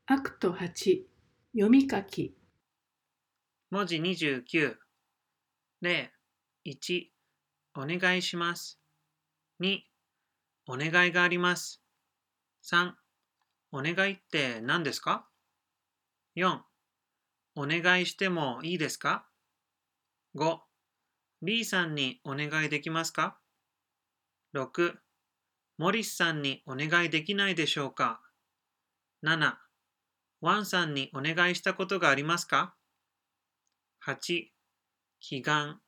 アクト8、読み書き。 文字29、例1、お願いします。2、お願いがあります。3、お願いって何ですか？ 4、お願いしてもいいですか？ 5、リーさんにお願いできますか？ 6、モリスさんにお願いできないでしょうか？ 7、ワンさんにお願いしたことがありますか？ 8、祈願